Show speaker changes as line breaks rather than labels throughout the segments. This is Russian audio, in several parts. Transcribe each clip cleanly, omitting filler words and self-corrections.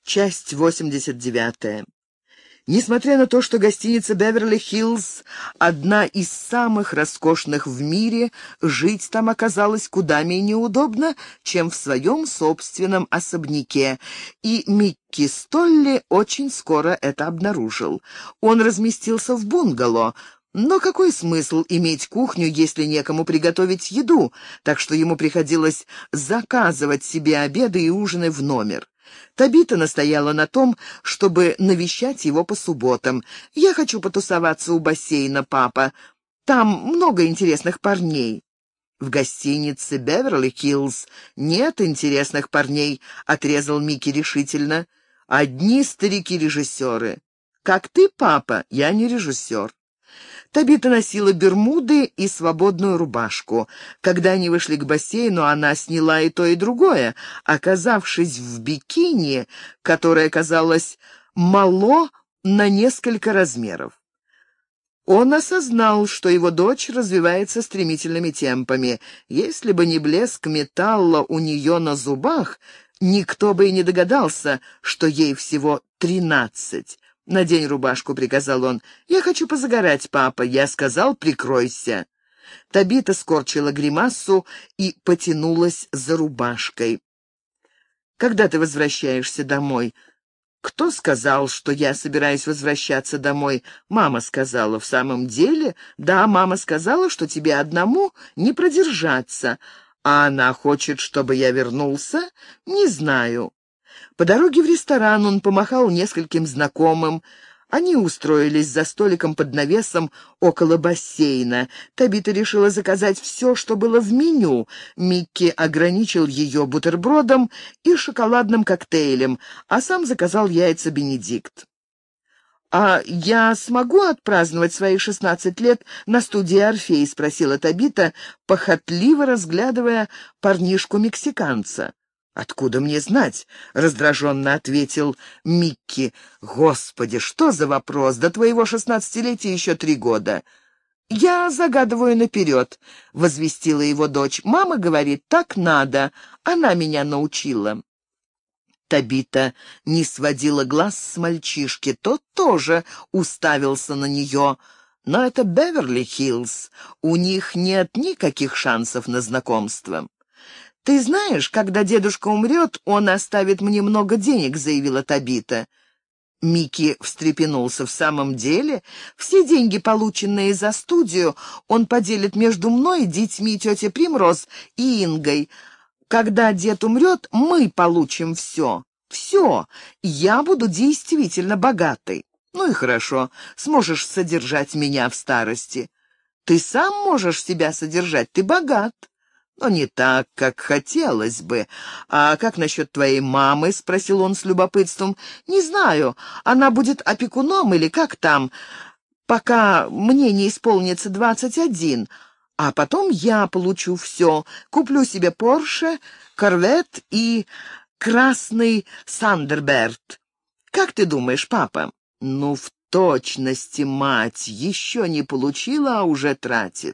Часть 89. Несмотря на то, что гостиница «Беверли-Хиллз» одна из самых роскошных в мире, жить там оказалось куда менее удобно, чем в своем собственном особняке, и Микки Столли очень скоро это обнаружил. Он разместился в бунгало, но какой смысл иметь кухню, если некому приготовить еду, так что ему приходилось заказывать себе обеды и ужины в номер. Табита настояла на том, чтобы навещать его по субботам. «Я хочу потусоваться у бассейна, папа. Там много интересных парней». «В гостинице «Беверли-Хиллз» нет интересных парней», — отрезал Микки решительно. «Одни старики-режиссеры. Как ты, папа, я не режиссер». Табита носила бермуды и свободную рубашку. Когда они вышли к бассейну, она сняла и то, и другое, оказавшись в бикини, которое казалось мало на несколько размеров. Он осознал, что его дочь развивается стремительными темпами. Если бы не блеск металла у нее на зубах, никто бы и не догадался, что ей всего 13. «Надень рубашку», — приказал он. «Я хочу позагорать, папа». Я сказал: «Прикройся». Табита скорчила гримасу и потянулась за рубашкой. «Когда ты возвращаешься домой?» «Кто сказал, что я собираюсь возвращаться домой?» «Мама сказала». «В самом деле?» «Да, мама сказала, что тебе одному не продержаться. А она хочет, чтобы я вернулся?» «Не знаю». По дороге в ресторан он помахал нескольким знакомым. Они устроились за столиком под навесом около бассейна. Табита решила заказать все, что было в меню. Микки ограничил ее бутербродом и шоколадным коктейлем, а сам заказал яйца «Бенедикт». «А я смогу отпраздновать свои 16 лет на студии «Орфей»?» — спросила Табита, похотливо разглядывая парнишку-мексиканца. «Откуда мне знать?» — раздраженно ответил Микки. «Господи, что за вопрос? До твоего 16-летия еще 3 года». «Я загадываю наперед», — возвестила его дочь. «Мама говорит, так надо. Она меня научила». Табита не сводила глаз с мальчишки. Тот тоже уставился на нее. Но это Беверли-Хиллз. У них нет никаких шансов на знакомство. «Ты знаешь, когда дедушка умрет, он оставит мне много денег», — заявила Табита. Микки встрепенулся. «В самом деле? Все деньги, полученные за студию, он поделит между мной, детьми тети Примроз и Ингой. Когда дед умрет, мы получим все. Все. Я буду действительно богатой. Ну и хорошо, сможешь содержать меня в старости. Ты сам можешь себя содержать, ты богат. Но не так, как хотелось бы. А как насчет твоей мамы?» — спросил он с любопытством. «Не знаю, она будет опекуном или как там, пока мне не исполнится 21. А потом я получу все. Куплю себе Порше, Корвет и красный Сандерберт. Как ты думаешь, папа?» «Ну, в точности, мать, еще не получила, а уже тратит».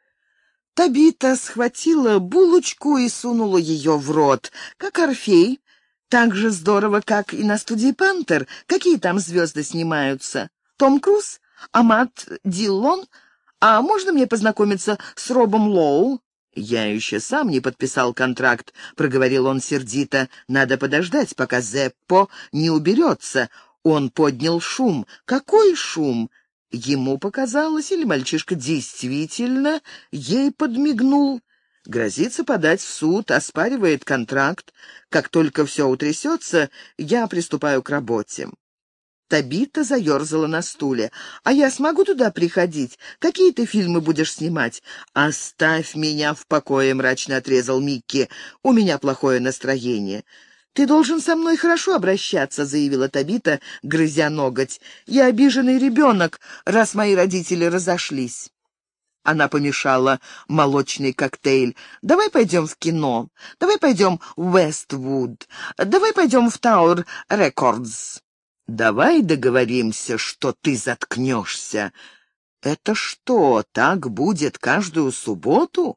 Табита схватила булочку и сунула ее в рот. «Как Орфей? Так же здорово, как и на студии «Пантер». Какие там звезды снимаются? Том Круз? Амат Диллон? А можно мне познакомиться с Робом Лоу?» «Я еще сам не подписал контракт», — проговорил он сердито. «Надо подождать, пока Зеппо не уберется». Он поднял шум. «Какой шум?» Ему показалось, или мальчишка действительно ей подмигнул. Грозится подать в суд, оспаривает контракт. Как только все утрясется, я приступаю к работе. Табита заерзала на стуле. «А я смогу туда приходить? Какие ты фильмы будешь снимать?» «Оставь меня в покое», — мрачно отрезал Микки. «У меня плохое настроение». «Ты должен со мной хорошо обращаться», — заявила Табита, грызя ноготь. «Я обиженный ребенок, раз мои родители разошлись». Она помешала молочный коктейль. «Давай пойдем в кино. Давай пойдем в Вествуд. Давай пойдем в Тауэр Рекордс». «Давай договоримся, что ты заткнешься». «Это что, так будет каждую субботу?»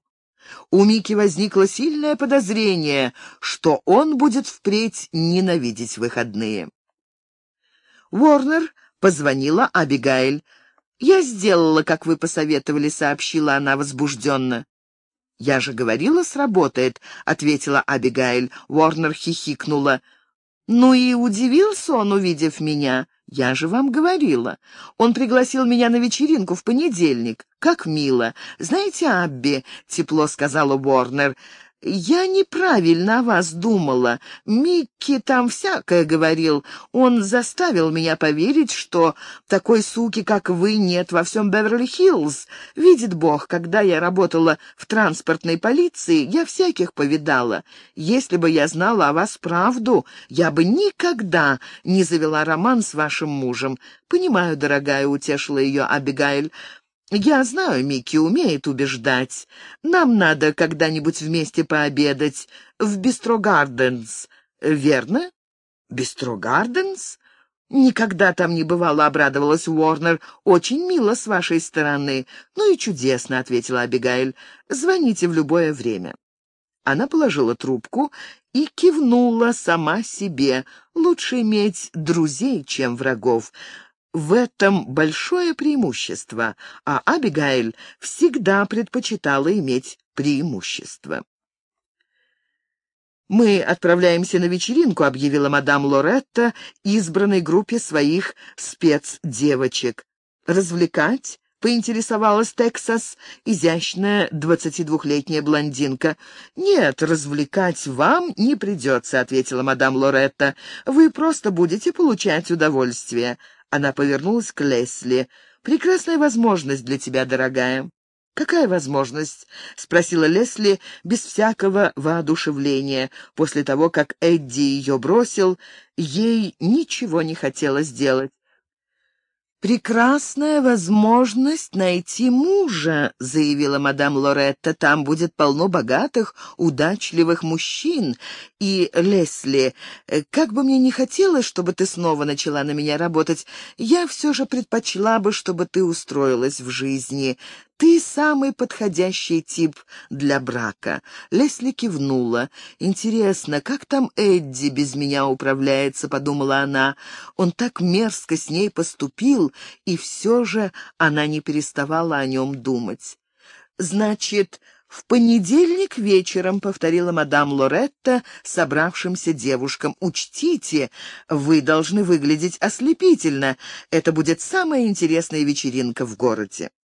У Микки возникло сильное подозрение, что он будет впредь ненавидеть выходные. Уорнер позвонила Абигейль. «Я сделала, как вы посоветовали», — сообщила она возбужденно. «Я же говорила, сработает», — ответила Абигейль. Уорнер хихикнула. «Ну и удивился он, увидев меня. Я же вам говорила. Он пригласил меня на вечеринку в понедельник. Как мило. Знаете, Абби, — тепло сказала Уорнер, — я неправильно о вас думала. Микки там всякое говорил. Он заставил меня поверить, что такой суки, как вы, нет во всем Беверли-Хиллз. Видит Бог, когда я работала в транспортной полиции, я всяких повидала. Если бы я знала о вас правду, я бы никогда не завела роман с вашим мужем. Понимаю, дорогая, — утешила ее Абигейль. «Я знаю, Микки умеет убеждать. Нам надо когда-нибудь вместе пообедать в Бистро Гарденс, верно?» «Бистро Гарденс? Никогда там не бывало», — обрадовалась Уорнер. «Очень мило с вашей стороны». «Ну и чудесно», — ответила Абигейль. «Звоните в любое время». Она положила трубку и кивнула сама себе. «Лучше иметь друзей, чем врагов». В этом большое преимущество, а Абигейль всегда предпочитала иметь преимущество. «Мы отправляемся на вечеринку», — объявила мадам Лоретта избранной группе своих спецдевочек. «Развлекать?» — поинтересовалась Тексас, изящная 22-летняя блондинка. «Нет, развлекать вам не придется», — ответила мадам Лоретта. «Вы просто будете получать удовольствие». Она повернулась к Лесли. «Прекрасная возможность для тебя, дорогая». «Какая возможность?» — спросила Лесли без всякого воодушевления. После того, как Эдди ее бросил, ей ничего не хотелось делать. «Прекрасная возможность найти мужа», — заявила мадам Лоретта. «Там будет полно богатых, удачливых мужчин. И, Лесли, как бы мне не хотелось, чтобы ты снова начала на меня работать, я все же предпочла бы, чтобы ты устроилась в жизни. Ты самый подходящий тип для брака». Лесли кивнула. «Интересно, как там Эдди без меня управляется?» — подумала она. «Он так мерзко с ней поступил, и все же она не переставала о нем думать». «Значит, в понедельник вечером», — повторила мадам Лоретта собравшимся девушкам. «Учтите, вы должны выглядеть ослепительно. Это будет самая интересная вечеринка в городе».